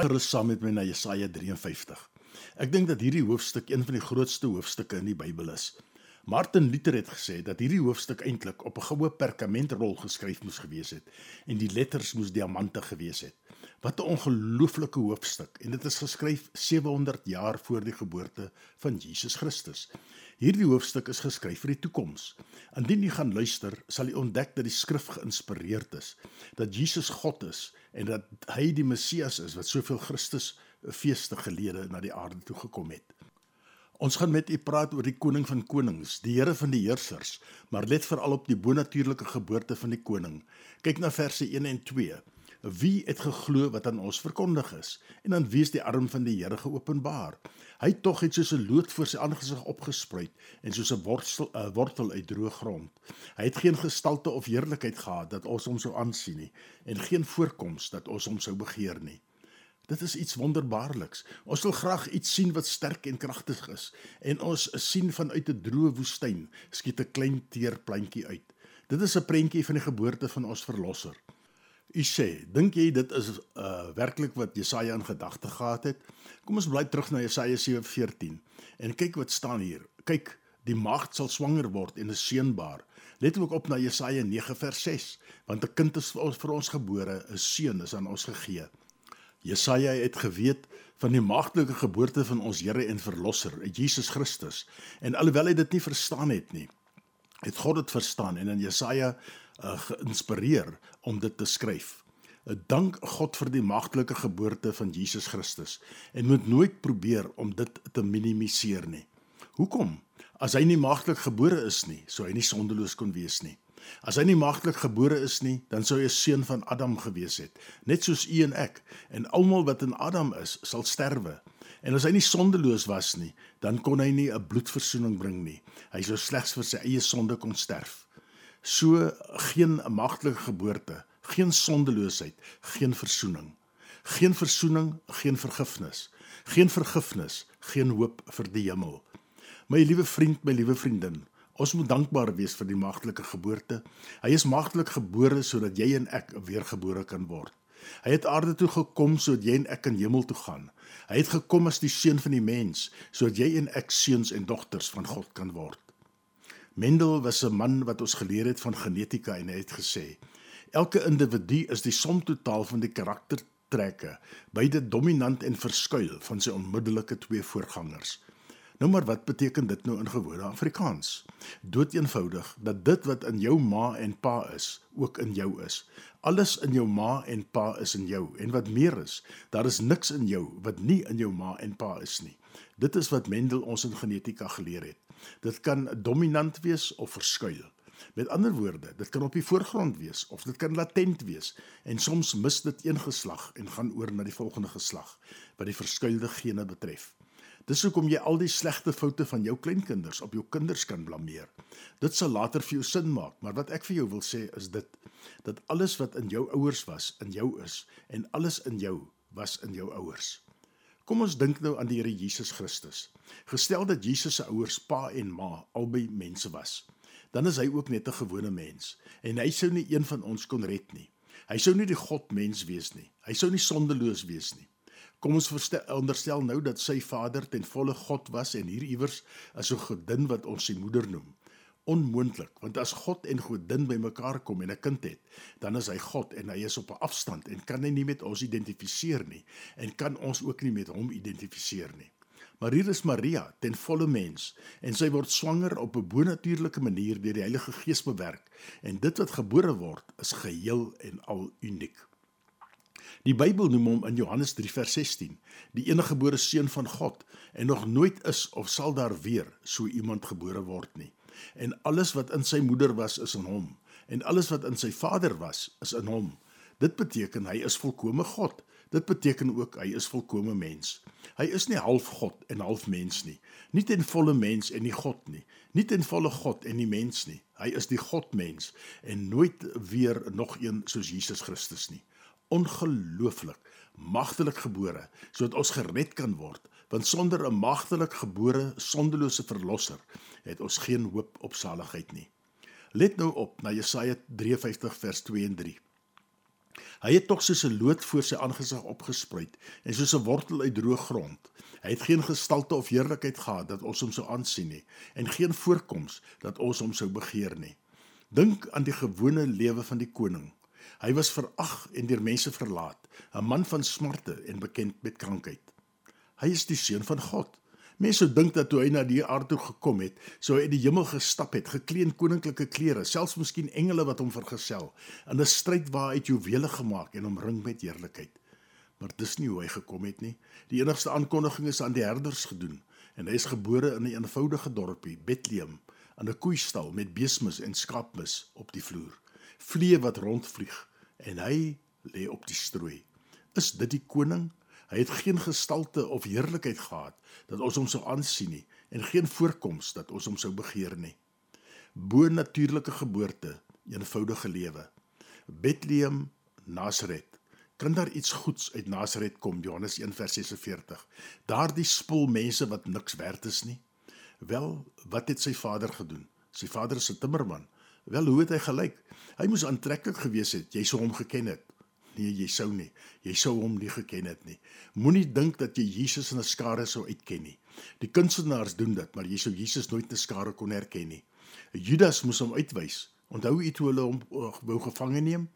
gerus saam met my na Jesaja 53. Ek dink dat hierdie hoofstuk een van die grootste hoofstukke in die Bybel is. Martin Luther het gesê dat hierdie hoofstuk eintlik op 'n goue perkamentrol geskryf moes gewees het en die letters moes diamante gewees het. Wat 'n ongelooflike hoofstuk, en dit is geskryf 700 jaar voor die geboorte van Jesus Christus. Hierdie hoofstuk is geskryf vir die toekoms. Indien jy gaan luister, sal jy ontdek dat die skrif geïnspireerd is, dat Jesus God is en dat hy die Messias is wat soveel Christus feeste gelede na die aarde toe gekom het. Ons gaan met u praat oor die koning van konings, die Here van die heersers, maar let veral op die bonatuurlike geboorte van die koning. Kyk na verse 1 en 2. Wie het geglo wat aan ons verkondig is? En dan wie is die arm van die Here geopenbaar? Hy tog het soos 'n loot voor sy aangesig opgespruit en soos 'n wortel uit droë grond. Hy het geen gestalte of heerlikheid gehad dat ons hom sou aansien nie, en geen voorkoms dat ons hom sou begeer nie. Dit is iets wonderbaarliks. Ons wil graag iets sien wat sterk en kragtig is, en ons sien vanuit 'n droë woestyn skiet 'n klein teer plantjie uit. Dit is 'n prentjie van die geboorte van ons verlosser. U sê, dink jy dit is werklik wat Jesaja in gedagte gehad het? Kom ons bly terug na Jesaja 7:14 en kyk wat staan hier. Kyk, die maagd sal swanger word en is seunbaar. Let ook op na Jesaja 9:6, want 'n kind is vir ons gebore, 'n seun is aan ons gegee. Jesaja het geweet van die maagdelike geboorte van ons Here en Verlosser, Jesus Christus, en alhoewel hy dit nie verstaan het nie, het God dit verstaan en in Jesaja geïnspireer om dit te skryf. Dank God vir die maagdelike geboorte van Jesus Christus en moet nooit probeer om dit te minimiseer nie. Hoekom? As hy nie maagdelik gebore is nie, sou hy nie sondeloos kon wees nie. As hy nie maagdelik gebore is nie, dan sou hy 'n seun van Adam gewees het, net soos u en ek, en almal wat in Adam is, sal sterwe. En as hy nie sondeloos was nie, dan kon hy nie 'n bloedversoening bring nie. Hy sou slegs vir sy eie sonde kon sterf. So geen maagdelike geboorte, geen sondeloosheid, geen versoening. Geen versoening, geen vergifnis. Geen vergifnis, geen hoop vir die hemel. My liewe vriend, my liewe vriendin, ons moet dankbaar wees vir die maagdelike geboorte. Hy is maagdelik gebore sodat jy en ek weergebore kan word. Hy het aarde toe gekom sodat jy en ek in hemel toe gaan. Hy het gekom as die seun van die mens sodat jy en ek seuns en dogters van God kan word. Mendel was 'n man wat ons geleer het van genetika en hy het gesê, elke individu is die somtotaal van die karaktertrekke, beide dominant en verskuil van sy onmiddellike twee voorgangers. Nou maar wat beteken dit nou in gewone Afrikaans? Doeteenvoudig dat dit wat in jou ma en pa is, ook in jou is. Alles in jou ma en pa is in jou, en wat meer is, daar is niks in jou wat nie in jou ma en pa is nie. Dit is wat Mendel ons in genetika geleer het. Dit kan dominant wees of verskuil. Met ander woorde, dit kan op die voorgrond wees of dit kan latent wees en soms mis dit een geslag en gaan oor na die volgende geslag, wat die verskuilde gene betref. Dis hoekom jy al die slegte foute van jou kleinkinders op jou kinders kan blameer. Dit sal later vir jou sin maak, maar wat ek vir jou wil sê is dit, dat alles wat in jou ouers was, in jou is, en alles in jou was in jou ouers. Kom ons dink nou aan die Here Jesus Christus. Gestel dat Jesus se ouers, pa en ma, albei mense was, dan is hy ook net 'n gewone mens, en hy sou nie een van ons kon red nie. Hy sou nie die God-mens wees nie. Hy sou nie sondeloos wees nie. Kom ons onderstel nou dat sy vader ten volle God was en hier iewers as 'n godin wat ons sy moeder noem. Onmoontlik, want as God en godin by mekaar kom en 'n kind het, dan is hy God en hy is op 'n afstand en kan hy nie met ons identifiseer nie en kan ons ook nie met hom identifiseer nie. Maar hier is Maria, ten volle mens, en sy word swanger op 'n bonatuurlike manier deur die Heilige Gees bewerk, en dit wat gebore word, is geheel en al uniek. Die Bybel noem hom in Johannes 3:16, die eniggebore seun van God, en nog nooit is of sal daar weer so iemand gebore word nie. En alles wat in sy moeder was, is in hom, en alles wat in sy vader was, is in hom. Dit beteken hy is volkome God. Dit beteken ook hy is volkome mens. Hy is nie half God en half mens nie. Nie ten volle mens en nie God nie. Nie ten volle God en nie mens nie. Hy is die Godmens en nooit weer nog een soos Jesus Christus nie. Ongelooflik, magtelik gebore, sodat ons gered kan word, want sonder 'n magtelik gebore, sondelose verlosser, het ons geen hoop op saligheid nie. Let nou op na Jesaja 53 vers 2 en 3. Hy het tog soos 'n loot voor sy aangesig opgespruit en soos 'n wortel uit droë grond. Hy het geen gestalte of heerlikheid gehad dat ons hom sou aansien nie, en geen voorkoms dat ons hom sou begeer nie. Dink aan die gewone lewe van die koning. Hy was verag en deur mense verlaat, 'n man van smarte en bekend met krankheid. Hy is die seun van God. Mense sou dink dat toe hy na die aarde toe gekom het, sou hy uit die hemel gestap het, geklee in koninklike klere, selfs miskien engele wat hom vergesel, in 'n stryd waar hy uit juwele gemaak en omring met heerlikheid. Maar dis nie hoe hy gekom het nie. Die enigste aankondiging is aan die herders gedoen, en hy is gebore in 'n eenvoudige dorpie, Bethlehem, in 'n koeistal met beesmis en skaapmis op die vloer, vliee wat rondvlieg, en hy lê op die strooi. Is dit die koning? Hy het geen gestalte of heerlikheid gehad dat ons hom sou aansien nie, en geen voorkoms dat ons hom sou begeer nie. Bo-natuurlike geboorte, eenvoudige lewe. Bethlehem, Nasaret. Kan daar iets goeds uit Nasaret kom? Johannes 1 vers 46. Daardie spul mense wat niks werd is nie. Wel, wat het sy vader gedoen? Sy vader is 'n timmerman. Wel, hoe het hy gelyk? Hy moes aantreklik gewees het, jy sou hom geken het. Nee, jy sou nie. Jy sou hom nie geken het nie. Moenie dink dat jy Jesus in 'n skare sou uitken nie. Die kunstenaars doen dit, maar jy sou Jesus nooit in 'n skare kon herken nie. Judas moes hom uitwys. Onthou u toe hulle hom wou gevange neem?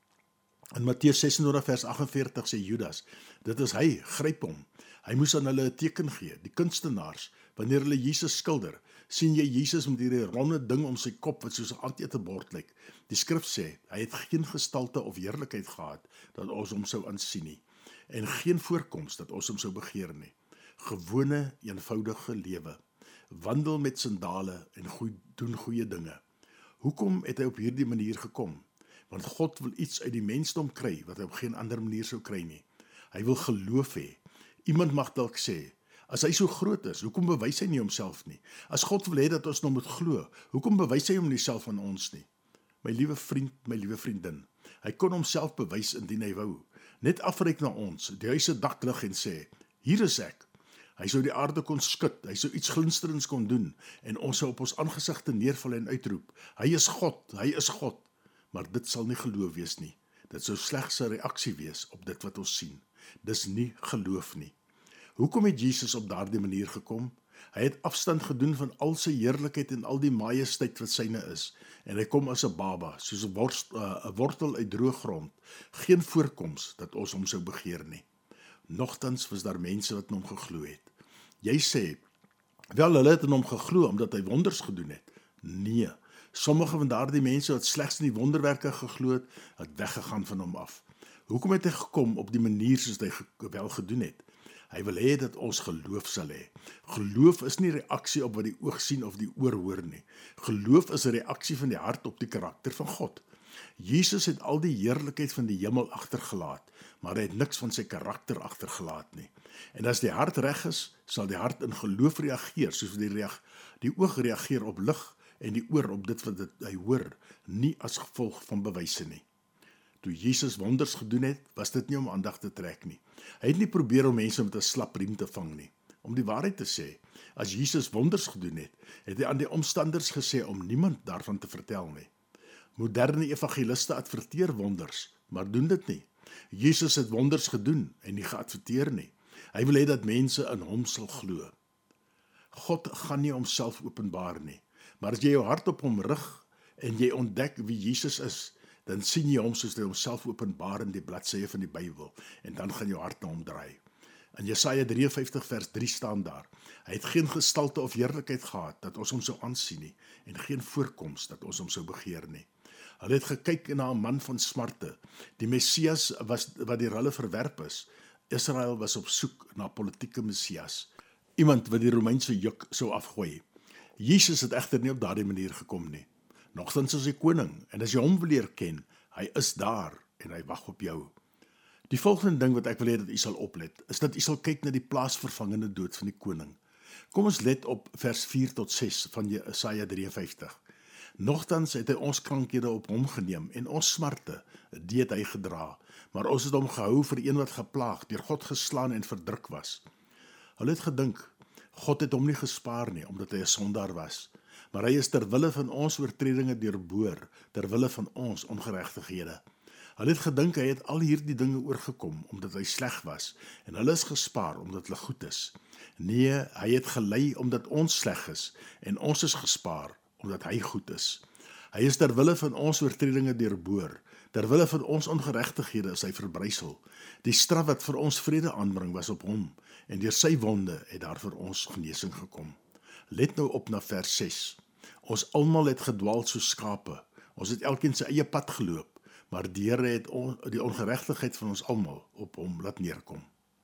In Matteus 26 vers 48 sê Judas, dit is hy, gryp hom. Hy moes aan hulle 'n teken gee, die kunstenaars, wanneer hulle Jesus skilder. Sien jy Jesus met hierdie ronde ding om sy kop wat soos 'n aandetebord lyk? Die skrif sê, hy het geen gestalte of heerlikheid gehad dat ons hom sou aansien nie, en geen voorkoms dat ons hom sou begeer nie. Gewone, eenvoudige lewe. Wandel met sandale en doen goeie dinge. Hoekom het hy op hierdie manier gekom? Want God wil iets uit die mensdom kry wat hy op geen ander manier sou kry nie. Hy wil geloof hê. Iemand mag dalk sê, as hy so groot is, hoekom bewys hy nie homself nie? As God wil hê dat ons nou moet glo, hoekom bewys hy hom nie self aan ons nie? My liewe vriend, my liewe vriendin, hy kon homself bewys indien hy wou. Net afreik na ons, die huis se dak lig en sê, hier is ek. Hy sou die aarde kon skud, hy sou iets glinsterends kon doen, en ons sou op ons aangesigte neerval en uitroep, hy is God, hy is God. Maar dit sal nie geloof wees nie. Dit sou slegs 'n reaksie wees op dit wat ons sien. Dis nie geloof nie. Hoekom het Jesus op daardie manier gekom? Hy het afstand gedoen van al sy heerlikheid en al die majesteit wat syne is, en hy kom as 'n baba, soos 'n wortel uit droë grond, geen voorkoms dat ons hom sou begeer nie. Nogtans was daar mense wat in hom geglo het. Jy sê, wel, hulle het in hom geglo omdat hy wonders gedoen het. Nee, sommige van daardie mense wat slegs in die wonderwerke geglo het weggegaan van hom af. Hoekom het hy gekom op die manier soos hy wel gedoen het? Hy wil hê dat ons geloof sal hê. Geloof is nie reaksie op wat die oog sien of die oor hoor nie. Geloof is 'n reaksie van die hart op die karakter van God. Jesus het al die heerlikheid van die hemel agtergelaat, maar hy het niks van sy karakter agtergelaat nie. En as die hart reg is, sal die hart in geloof reageer, soos die oog reageer op lig en die oor op dit wat hy hoor, nie as gevolg van bewyse nie. Toe Jesus wonders gedoen het, was dit nie om aandag te trek nie. Hy het nie probeer om mense met 'n slap riem te vang nie. Om die waarheid te sê, as Jesus wonders gedoen het, het hy aan die omstanders gesê om niemand daarvan te vertel nie. Moderne evangeliste adverteer wonders, maar doen dit nie. Jesus het wonders gedoen en nie geadverteer nie. Hy wil hê dat mense in hom sal glo. God gaan nie homself openbaar nie, maar as jy jou hart op hom rig en jy ontdek wie Jesus is, dan sien jy hom soos hy homself openbaar in die bladsye van die Bybel, en dan gaan jou hart na hom draai. In Jesaja 53 vers 3 staan daar, hy het geen gestalte of heerlikheid gehad dat ons hom sou aansien nie, en geen voorkoms dat ons hom sou begeer nie. Hulle het gekyk na 'n man van smarte. Die Messias was wat deur hulle verwerp is. Israel was op soek na 'n politieke Messias, iemand wat die Romeinse juk sou afgooi. Jesus het egter nie op daardie manier gekom nie. Nogtans is hy koning, en as jy hom wil leer ken, hy is daar, en hy wag op jou. Die volgende ding wat ek wil hê dat u sal oplet, is dat u sal kyk na die plaasvervangende dood van die koning. Kom ons let op vers 4 tot 6 van Jesaja 53. Nogtans het hy ons krankhede op hom geneem, en ons smarte, die het hy gedra, maar ons het hom gehou vir een wat geplaag, deur God geslaan en verdruk was. Hulle het gedink, God het hom nie gespaar nie, omdat hy 'n sondaar was, maar hy is ter wille van ons oortredinge deurboor, ter wille van ons ongeregtighede. Hulle het gedink hy het al hierdie dinge oorgekom omdat hy sleg was en hulle is gespaar omdat hulle goed is. Nee, hy het gelei omdat ons sleg is en ons is gespaar omdat hy goed is. Hy is ter wille van ons oortredinge deurboor, ter wille van ons ongeregtighede is hy verbrysel. Die straf wat vir ons vrede aanbring was op hom en deur sy wonde het daar vir ons genesing gekom. Let nou op na vers 6. Ons almal het gedwaal soos skape. Ons het elkeen sy eie pad geloop, maar die Here het die ongeregtigheid van ons almal op hom laat neerkom.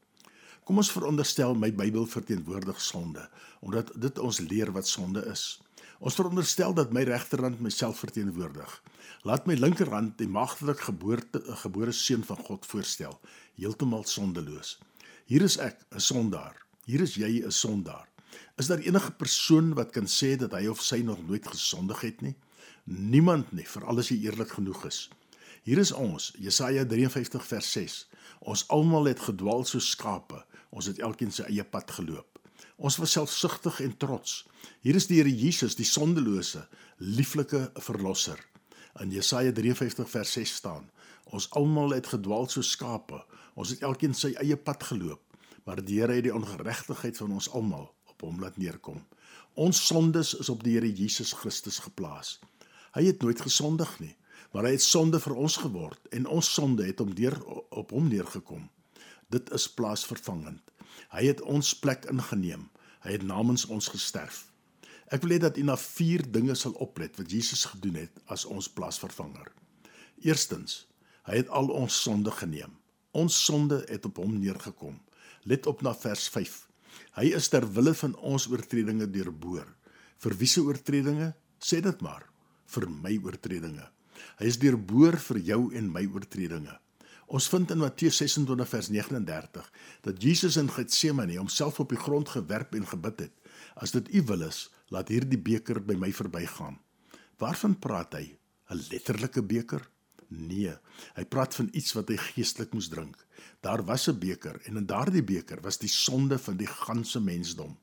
Kom ons veronderstel my Bybel verteenwoordig sonde, omdat dit ons leer wat sonde is. Ons veronderstel dat my regterhand myself verteenwoordig. Laat my linkerhand die maagdelik gebore seun van God voorstel, heeltemal sondeloos. Hier is ek, 'n sondaar. Hier is jy, 'n sondaar. Is daar enige persoon wat kan sê dat hy of sy nog nooit gesondig het nie? Niemand nie, veral as jy eerlik genoeg is. Hier is ons, Jesaja 53 vers 6. Ons almal het gedwaal soos skape, ons het elkeen sy eie pad geloop. Ons was selfsugtig en trots. Hier is die Here Jesus, die sondelose, lieflike verlosser. In Jesaja 53 vers 6 staan, ons almal het gedwaal soos skape, ons het elkeen sy eie pad geloop, maar die Here het die ongeregtigheid van ons almal op hom laat neerkom. Ons sondes is op die Here Jesus Christus geplaas. Hy het nooit gesondig nie, maar hy het sonde vir ons geword en ons sonde het op hom neergekom. Dit is plaasvervangend. Hy het ons plek ingeneem. Hy het namens ons gesterf. Ek wil hê dat u na 4 dinge sal oplet wat Jesus gedoen het as ons plaasvervanger. Eerstens, hy het al ons sonde geneem. Ons sonde het op hom neergekom. Let op na vers 5. Hy is ter wille van ons oortredinge deurboor. Vir wie se oortredinge? Sê dit maar. Vir my oortredinge. Hy is deurboor vir jou en my oortredinge. Ons vind in Matteus 26 vers 39 dat Jesus in Getsemane homself op die grond gewerp en gebid het. As dit u wil is, laat hierdie beker by my verbygaan. Waarvan praat hy? 'n letterlike beker? Nee, hy praat van iets wat hy geestelik moes drink. Daar was 'n beker en in daardie beker was die sonde van die ganse mensdom.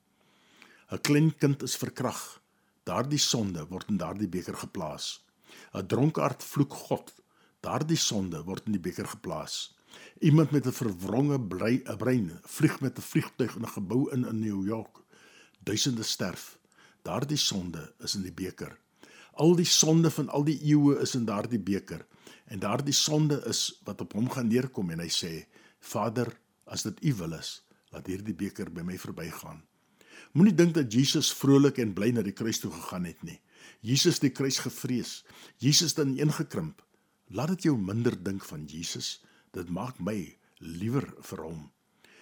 'n Klein kind is verkrag. Daardie sonde word in daardie beker geplaas. 'n Dronkaard vloek God. Daardie sonde word in die beker geplaas. Iemand met 'n verwronge brein vlieg met 'n vliegtuig in 'n gebou in New York. Duisende sterf. Daardie sonde is in die beker. Al die sonde van al die eeue is in daardie beker. En daardie sonde is wat op hom gaan neerkom en hy sê, Vader, as dit u wil is, laat hierdie beker by my verbygaan. Moenie dink dat Jesus vrolik en bly na die kruis toe gegaan het nie. Jesus die kruis gevrees. Jesus dan ineengekrimp. Laat dit jou minder dink van Jesus. Dit maak my liewer vir hom.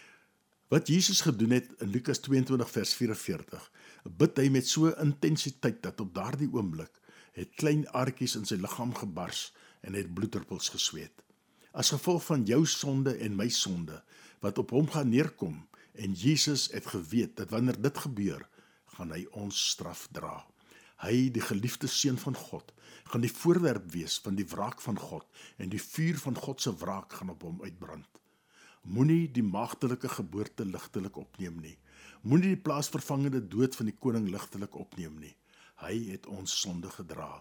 Wat Jesus gedoen het in Lukas 22 vers 44, bid hy met so intensiteit dat op daardie oomblik het klein aartjies in sy liggaam gebars en het bloeddruppels gesweet. As gevolg van jou sonde en my sonde, wat op hom gaan neerkom, en Jesus het geweet dat wanneer dit gebeur, gaan hy ons straf dra. Hy, die geliefde seun van God, gaan die voorwerp wees van die wraak van God, en die vuur van God se wraak gaan op hom uitbrand. Moenie die maagdelike geboorte ligtelik opneem nie. Moenie die plaasvervangende dood van die koning ligtelik opneem nie. Hy het ons sonde gedra.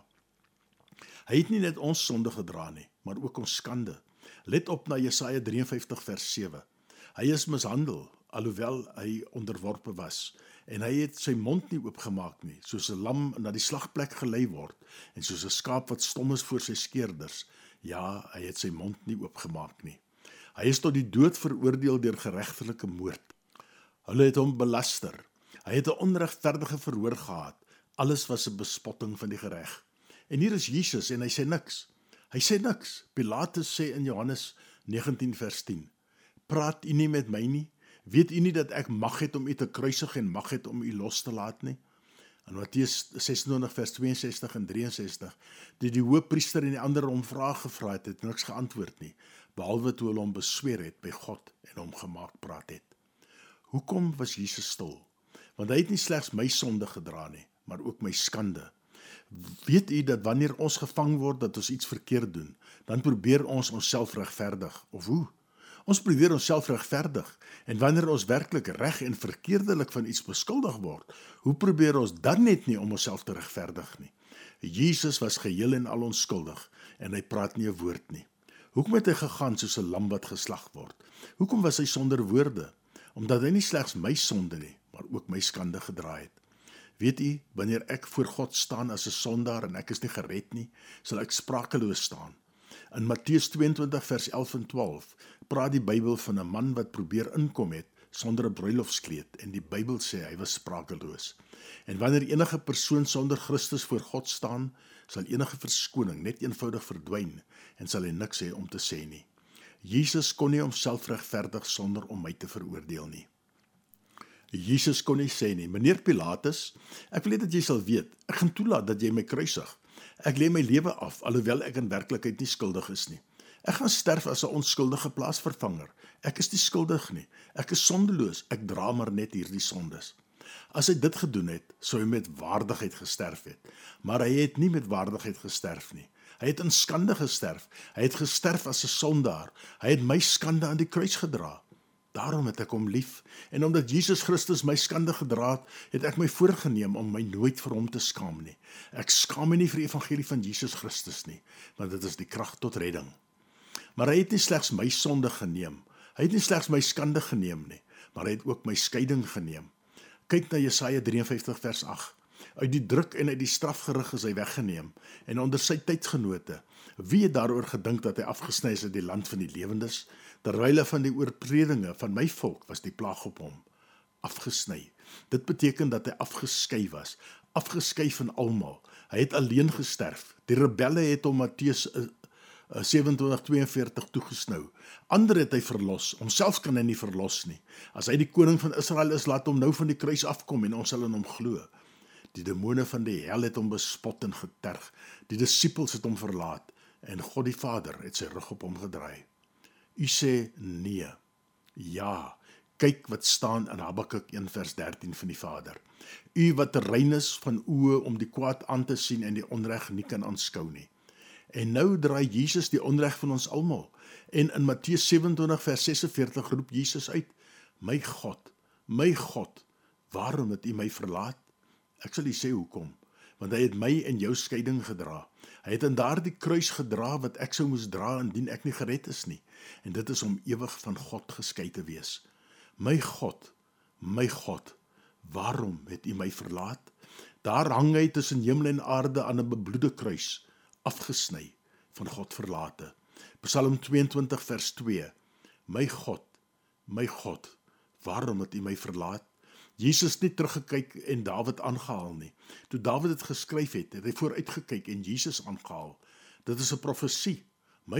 Hy het nie net ons sonde gedra nie, maar ook ons skande. Let op na Jesaja 53 vers 7. Hy is mishandel, alhoewel hy onderworpe was, en hy het sy mond nie oopgemaak nie, soos 'n lam na die slagplek gelei word, en soos 'n skaap wat stom is voor sy skeerders. Ja, hy het sy mond nie oopgemaak nie. Hy is tot die dood veroordeel deur geregtelike moord. Hulle het hom belaster. Hy het 'n onregverdige verhoor gehad. Alles was 'n bespotting van die gereg. En hier is Jesus en hy sê niks. Hy sê niks. Pilatus sê in Johannes 19 vers 10, praat u nie met my nie? Weet u nie dat ek mag het om u te kruisig en mag het om u los te laat nie? In Matteus 26 vers 62 en 63, die hoëpriester en die ander hom vrae gevra het niks geantwoord nie, behalwe toe hulle hom besweer het by God en hom gemaak praat het. Hoekom was Jesus stil? Want hy het nie slegs my sonde gedra nie, maar ook my skande. Weet u dat wanneer ons gevang word dat ons iets verkeerd doen, dan probeer ons onsself regverdig, of hoe? Ons probeer onsself regverdig, en wanneer ons werklik reg en verkeerdelik van iets beskuldig word, hoe probeer ons dan net nie om onsself te regverdig nie? Jesus was geheel en al onskuldig, en hy praat nie 'n woord nie. Hoekom het hy gegaan soos 'n lam wat geslag word? Hoekom was hy sonder woorde? Omdat hy nie slegs my sonde nie, maar ook my skande gedra het. Weet u, wanneer ek voor God staan as 'n sondaar en ek is nie gered nie, sal ek sprakeloos staan. In Matteus 22 vers 11 en 12 praat die Bybel van 'n man wat probeer inkom het sonder 'n bruilofskleed en die Bybel sê hy was sprakeloos. En wanneer enige persoon sonder Christus voor God staan, sal enige verskoning net eenvoudig verdwyn en sal hy niks hê om te sê nie. Jesus kon nie homself regverdig sonder om my te veroordeel nie. Jesus kon nie sê nie, meneer Pilatus, ek wil net dat jy sal weet, ek gaan toelaat dat jy my kruisig. Ek lê my lewe af, alhoewel ek in werklikheid nie skuldig is nie. Ek gaan sterf as 'n onskuldige plaasvervanger. Ek is nie skuldig nie. Ek is sondeloos. Ek dra maar net hierdie sondes. As hy dit gedoen het, sou hy met waardigheid gesterf het. Maar hy het nie met waardigheid gesterf nie. Hy het in skande gesterf. Hy het gesterf as 'n sondaar. Hy het my skande aan die kruis gedra. Daarom het ek hom lief, en omdat Jesus Christus my skande gedra het ek my voorgenem om my nooit vir hom te skaam nie. Ek skaam my nie vir die evangelie van Jesus Christus nie, want dit is die krag tot redding. Maar hy het nie slegs my sonde geneem, hy het nie slegs my skande geneem nie, maar hy het ook my skeiding geneem. Kyk na Jesaja 53 vers 8. Uit die druk en uit die strafgerig is hy weggeneem, en onder sy tydgenote, wie het daaroor gedink dat hy afgesny is uit die land van die lewendes? Terwyle van die oortredinge van my volk was die plaag op hom afgesny. Dit beteken dat hy afgeskei was, afgeskei van almal. Hy het alleen gesterf. Die rebelle het hom Matteus 27:42 toegesnou. Ander het hy verlos, homself kan hy nie verlos nie. As hy die koning van Israel is, laat hom nou van die kruis afkom en ons sal in hom glo. Die demone van die hel het hom bespot en geterg. Die disippels het hom verlaat en God die Vader het sy rug op hom gedraai. U sê nee. Ja, kyk wat staan in Habakuk 1 vers 13 van die Vader. U wat rein is van oë om die kwaad aan te sien en die onreg nie kan aanskou nie. En nou draai Jesus die onreg van ons almal. En in Matteus 27 vers 46 roep Jesus uit, my God, waarom het u my verlaat? Ek sal u sê hoekom, want hy het my en jou skeiding gedra. Hy het in daardie kruis gedra wat ek sou moes dra indien ek nie gered is nie. En dit is om ewig van God geskei te wees. My God, waarom het u my verlaat? Daar hang hy tussen hemel en aarde aan 'n bebloede kruis, afgesny, van God verlate. Psalm 22 vers 2. My God, waarom het u my verlaat? Jesus het nie teruggekyk en Dawid aangehaal nie. Toe Dawid dit geskryf het, het hy vooruitgekyk en Jesus aangehaal. Dit is 'n profesie. My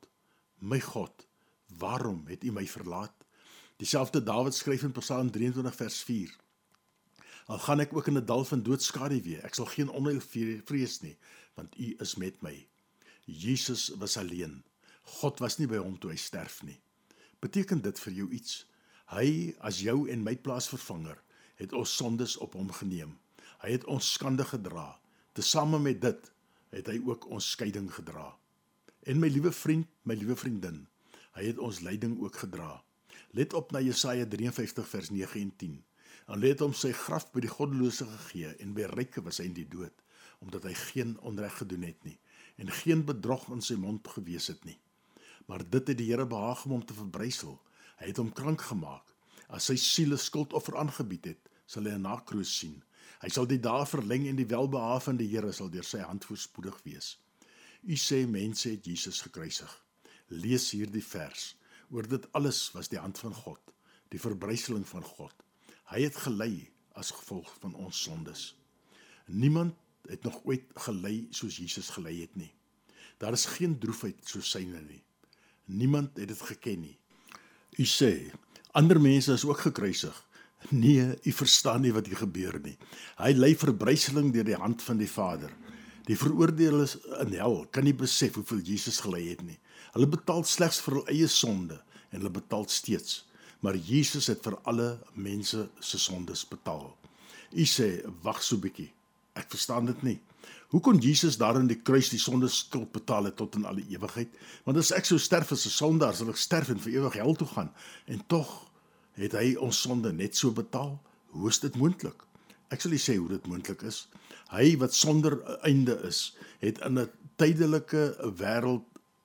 God, waarom het u my verlaat? Dieselfde Dawid skryf in Psalm 23 vers 4. Al gaan ek ook in 'n dal van doodskaduwee, ek sal geen onheil vrees nie, want u is met my. Jesus was alleen. God was nie by hom toe hy sterf nie. Beteken dit vir jou iets? Hy, as jou en my plaasvervanger, het ons sondes op hom geneem. Hy het ons skande gedra. Tesame met dit het hy ook ons skeiding gedra. En my liewe vriend, my liewe vriendin, hy het ons lyding ook gedra. Let op na Jesaja 53 vers 9 en 10. En let hom sy graf by die goddelose gegee en by ryke was hy in die dood, omdat hy geen onreg gedoen het nie en geen bedrog in sy mond gewees het nie. Maar dit het die Here behaag om te verbrysel. Hy het hom krank gemaak. As sy siel 'n skuldoffer aangebied het, sal hy 'n nakroos sien. Hy sal die dae verleng en die welbehae van die Here sal deur sy hand voorspoedig wees. U sê mense het Jesus gekruisig. Lees hierdie vers. Oor dit alles was die hand van God, die verbryseling van God. Hy het gelei as gevolg van ons sondes. Niemand het nog ooit gelei soos Jesus gelei het nie. Daar is geen droefheid soos syne nie. Niemand het dit geken nie. U sê, ander mense is ook gekruisig. Nee, u verstaan nie wat hier gebeur nie. Hy lei verbryseling deur die hand van die Vader. Die veroordeeldes in hel kan nie besef hoeveel Jesus gelei het nie. Hulle betaal slegs vir hul eie sonde en hulle betaal steeds. Maar Jesus het vir alle mense se sondes betaal. U sê, wag so bietjie. Ek verstaan dit nie. Hoe kon Jesus daar in die kruis die sondeskuld betaal het tot in alle ewigheid? Want as ek sou sterf as 'n sondaar, sal ek sterf en vir ewig hel toe gaan. En tog het hy ons sonde net so betaal. Hoe is dit moontlik? Ek sal nie sê hoe dit moontlik is. Hy wat sonder einde is, het in 'n tydelike wêreld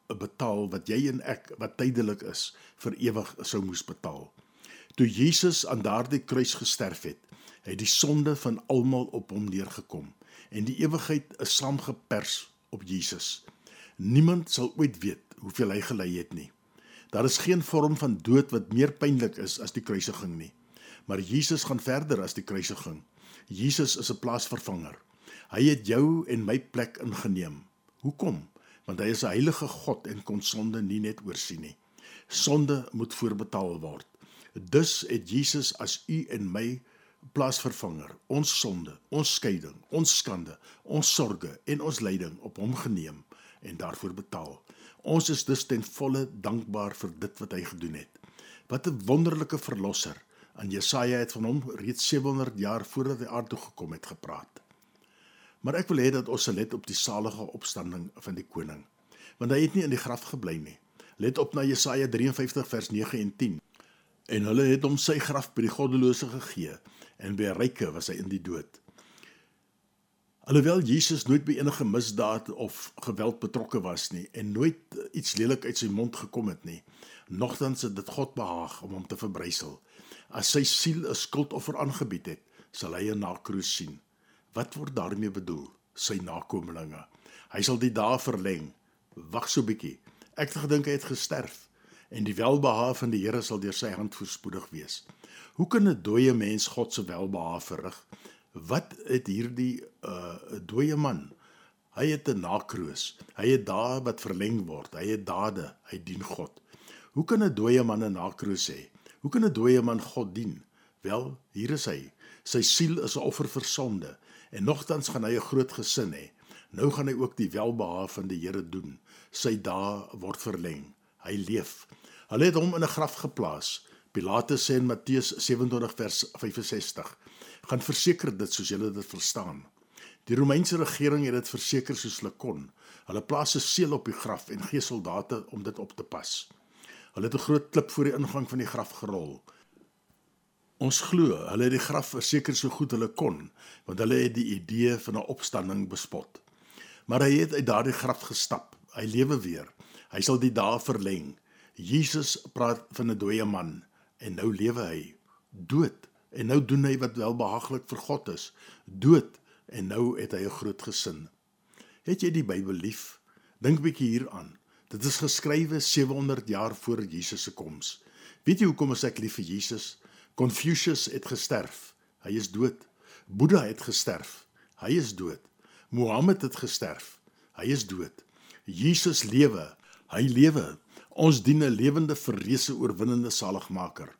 betaal wat jy en ek, wat tydelik is, vir ewig sou moes betaal. Toe Jesus aan daardie kruis gesterf het die sonde van almal op hom neergekom en die ewigheid is saamgepers op Jesus. Niemand sal ooit weet hoeveel hy gelei het nie. Daar is geen vorm van dood wat meer pynlik is as die kruisiging nie. Maar Jesus gaan verder as die kruisiging. Jesus is 'n plaasvervanger. Hy het jou en my plek ingeneem. Hoekom? Want hy is 'n heilige God en kon sonde nie net oorsien nie. Sonde moet voorbetaal word. Dus het Jesus as u en my plaasvervanger, ons sonde, ons skeiding, ons skande, ons sorge en ons lyding op hom geneem en daarvoor betaal. Ons is dus ten volle dankbaar vir dit wat hy gedoen het. Wat 'n wonderlike verlosser. En Jesaja het van hom reeds 700 jaar voordat hy aarde toe gekom het gepraat. Maar ek wil hê dat ons sal let op die salige opstanding van die koning, want hy het nie in die graf gebly nie. Let op na Jesaja 53 vers 9 en 10. En hulle het hom sy graf by die goddelose gegee, en by 'n ryke was hy in die dood. Alhoewel Jesus nooit by enige misdaad of geweld betrokke was nie, en nooit iets lelik uit sy mond gekom het nie, nogtans het dit God behaag om hom te verbrysel. As sy siel 'n skuldoffer aangebied het, sal hy 'n nakroos sien. Wat word daarmee bedoel? Sy nakomelinge. Hy sal die dae verleng. Wag so bietjie. Ek het gedink hy het gesterf, en die welbehae van die Here sal deur sy hand voorspoedig wees. Hoe kan 'n dooie mens God se welbehae verrig? Wat het hierdie dooie man? Hy het 'n nakroos. Hy het dae wat verleng word. Hy het dade. Hy dien God. Hoe kan 'n dooie man 'n nakroos hê? Hoe kan 'n dooie man God dien? Wel, hier is hy. Sy siel is 'n offer vir sonde, en nogtans gaan hy 'n groot gesin hê. Nou gaan hy ook die welbehae van die Here doen. Sy dae word verleng. Hy leef. Hulle het hom in 'n graf geplaas. Pilatus sê in Matteus 27 vers 65, gaan verseker dit soos julle dit verstaan. Die Romeinse regering het dit verseker soos hulle kon. Hulle plaas 'n seël op die graf en gee soldate om dit op te pas. Hulle het 'n groot klip voor die ingang van die graf gerol. Ons glo, hulle het die graf verseker so goed hulle kon, want hulle het die idee van 'n opstanding bespot. Maar hy het uit daardie graf gestap. Hy lewe weer. Hy sal die dae verleng. Jesus praat van 'n dooie man, en nou lewe hy. Dood, en nou doen hy wat welbehaaglik vir God is. Dood, en nou het hy 'n groot gesin. Het jy die Bybel lief? Dink 'n bietjie hieraan. Dit is geskrywe 700 jaar voor Jesus se koms. Weet jy hoekom is ek lief vir Jesus? Confucius het gesterf. Hy is dood. Boeddha het gesterf. Hy is dood. Mohammed het gesterf. Hy is dood. Jesus lewe. Hy lewe. Ons dien 'n lewende, verreëse, oorwinnende saligmaker.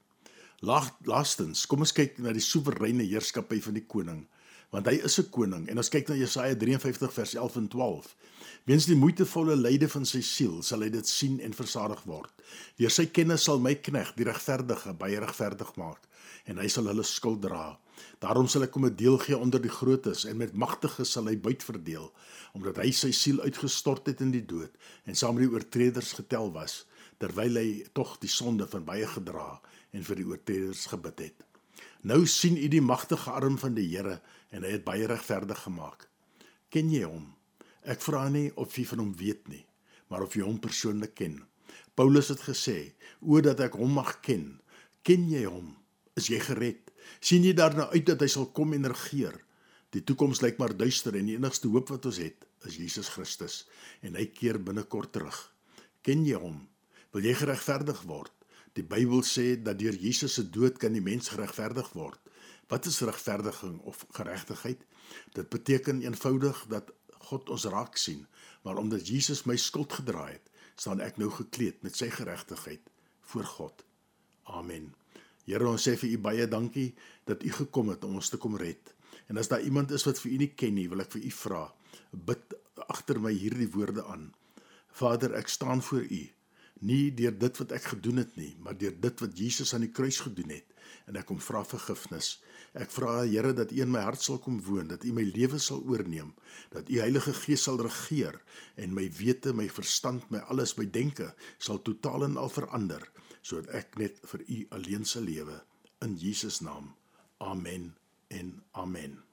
Laastens, kom ons kyk na die soewereine heerskappy van die koning, want hy is 'n koning, en ons kyk na Jesaja 53 vers 11 en 12. Weens die moeitevolle lyde van sy siel sal hy dit sien en versadig word. Deur sy kennis sal my knegt, die regverdige, baie regverdig maak, en hy sal hulle skuld dra. Daarom sal ek hom 'n deel gee onder die grootes, en met magtiges sal hy buit verdeel, omdat hy sy siel uitgestort het in die dood, en saam met die oortreders getel was, terwyl hy tog die sonde van baie gedra, en vir die oortreders gebid het. Nou sien u die magtige arm van die Here, en hy het baie regverdig gemaak. Ken jy hom? Ek vra nie of jy van hom weet nie, maar of jy hom persoonlik ken. Paulus het gesê, o dat ek hom mag ken. Ken jy hom? Is jy gered? Sien jy daarna uit dat hy sal kom en regeer? Die toekoms lyk maar duister, en die enigste hoop wat ons het, is Jesus Christus, en hy keer binnekort terug. Ken jy hom? Wil jy geregverdig word? Die Bybel sê dat deur Jesus se dood kan die mens geregverdig word. Wat is regverdiging of geregtigheid? Dit beteken eenvoudig dat God ons raak sien, maar omdat Jesus my skuld gedra het, staan ek nou gekleed met sy geregtigheid voor God. Amen. Here, ons sê vir u baie dankie dat u gekom het om ons te kom red. En as daar iemand is wat vir u nie ken nie, wil ek vir u vra, bid agter my hierdie woorde aan. Vader, ek staan voor u, nie deur dit wat ek gedoen het nie, maar deur dit wat Jesus aan die kruis gedoen het, en ek kom vra vergifnis. Ek vra, Here, dat u in my hart sal kom woon, dat u my lewe sal oorneem, dat u Heilige Gees sal regeer, en my wete, my verstand, my alles, my denke, sal totaal en al verander, sodat ek net vir u alleen sal lewe. In Jesus naam. Amen en amen.